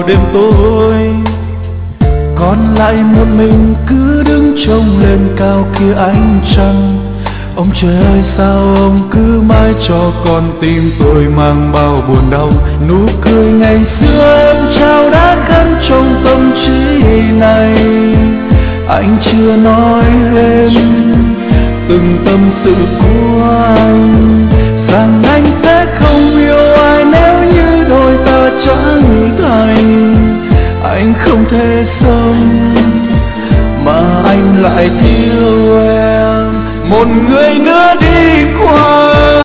đêm tối. Còn lại một mình cứ đứng trông lên cao kia ánh trăng. Ông trời ơi sao ông cứ mãi cho con tim tôi mang bao buồn đau. Nụ cười ngày xưa em trao đã khắc trong tâm trí này. Anh chưa nói hết từng tâm sự của anh, rằng anh sẽ không yêu ai nếu như đôi ta chẳng thành. Anh không thể sống mà anh lại thiếu em, một người nữa đi qua.